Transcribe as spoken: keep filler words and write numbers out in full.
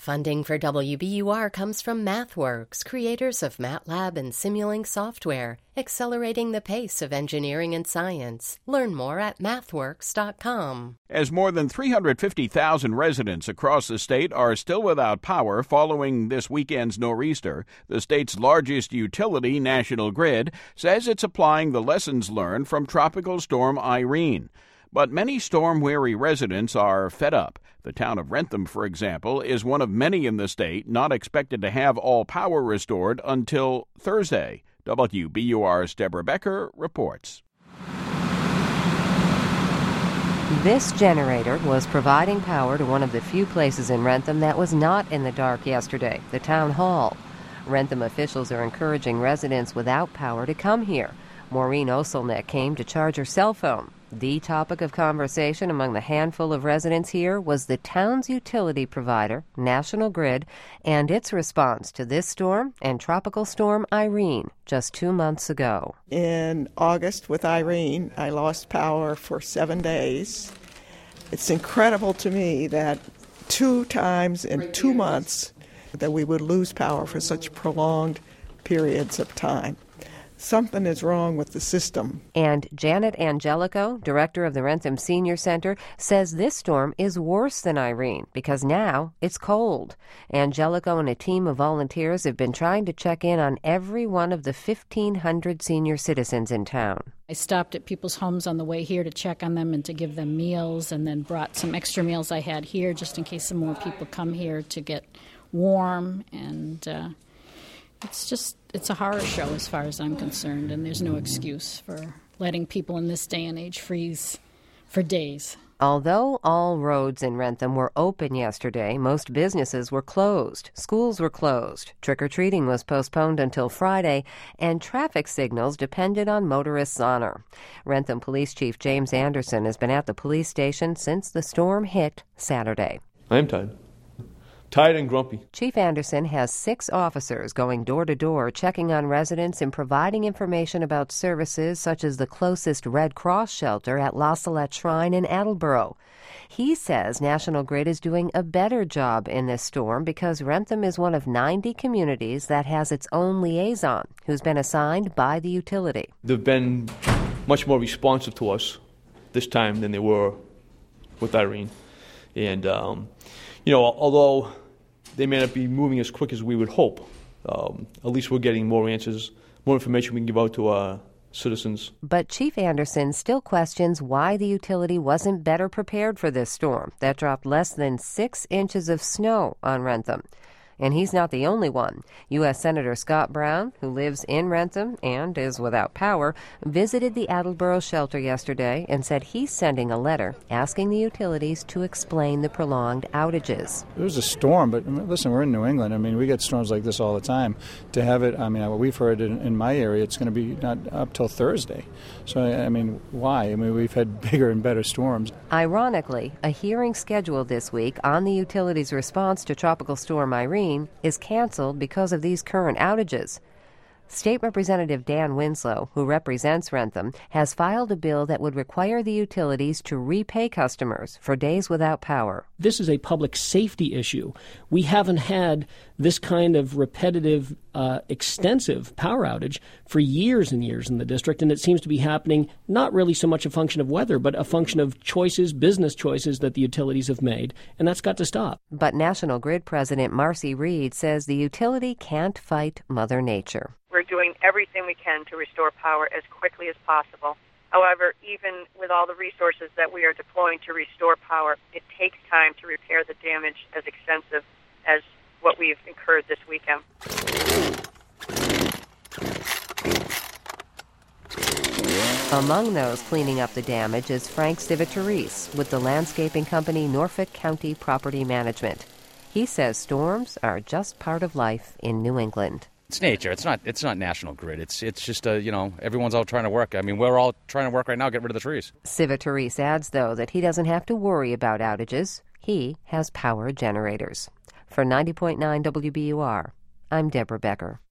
Funding for W B U R comes from MathWorks, creators of MATLAB and Simulink software, accelerating the pace of engineering and science. Learn more at mathworks dot com. As more than three hundred fifty thousand residents across the state are still without power following this weekend's nor'easter, the state's largest utility, National Grid, says it's applying the lessons learned from Tropical Storm Irene. But many storm-weary residents are fed up. The town of Rentham, for example, is one of many in the state not expected to have all power restored until Thursday. W B U R's Deborah Becker reports. This generator was providing power to one of the few places in Rentham that was not in the dark yesterday, the town hall. Rentham officials are encouraging residents without power to come here. Maureen Oselnick came to charge her cell phone. The topic of conversation among the handful of residents here was the town's utility provider, National Grid, and its response to this storm and Tropical Storm Irene just two months ago. In August with Irene, I lost power for seven days. It's incredible to me that two times in two months that we would lose power for such prolonged periods of time. Something is wrong with the system. And Janet Angelico, director of the Rentham Senior Center, says this storm is worse than Irene because now it's cold. Angelico and a team of volunteers have been trying to check in on every one of the fifteen hundred senior citizens in town. I stopped at people's homes on the way here to check on them and to give them meals, and then brought some extra meals I had here just in case some more people come here to get warm. And uh, it's just, it's a horror show as far as I'm concerned, and there's no excuse for letting people in this day and age freeze for days. Although all roads in Rentham were open yesterday, most businesses were closed. Schools were closed. Trick-or-treating was postponed until Friday, and traffic signals depended on motorists' honor. Rentham Police Chief James Anderson has been at the police station since the storm hit Saturday. I'm tired. Tired and grumpy. Chief Anderson has six officers going door to door, checking on residents and providing information about services such as the closest Red Cross shelter at La Salette Shrine in Attleboro. He says National Grid is doing a better job in this storm because Rentham is one of ninety communities that has its own liaison, who's been assigned by the utility. They've been much more responsive to us this time than they were with Irene. And, um, you know, although they may not be moving as quick as we would hope, Um, at least we're getting more answers, more information we can give out to our citizens. But Chief Anderson still questions why the utility wasn't better prepared for this storm that dropped less than six inches of snow on Rentham. And he's not the only one. U S Senator Scott Brown, who lives in Rentham and is without power, visited the Attleboro shelter yesterday and said he's sending a letter asking the utilities to explain the prolonged outages. It was a storm, but listen, we're in New England. I mean, we get storms like this all the time. To have it, I mean, what we've heard in, in my area, it's going to be not up till Thursday. So, I mean, why? I mean, we've had bigger and better storms. Ironically, a hearing scheduled this week on the utilities' response to Tropical Storm Irene is canceled because of these current outages. State Representative Dan Winslow, who represents Rentham, has filed a bill that would require the utilities to repay customers for days without power. This is a public safety issue. We haven't had this kind of repetitive, uh, extensive power outage for years and years in the district, and it seems to be happening not really so much a function of weather, but a function of choices, business choices that the utilities have made, and that's got to stop. But National Grid President Marcy Reed says the utility can't fight Mother Nature. We're doing everything we can to restore power as quickly as possible. However, even with all the resources that we are deploying to restore power, it takes time to repair the damage as extensive as what we've incurred this weekend. Among those cleaning up the damage is Frank Civitaris with the landscaping company Norfolk County Property Management. He says storms are just part of life in New England. It's nature. It's not. It's not National Grid. It's. It's just a. You know, everyone's all trying to work. I mean, we're all trying to work right now. Get rid of the trees. Civitaris adds, though, that he doesn't have to worry about outages. He has power generators. For ninety point nine W B U R, I'm Deborah Becker.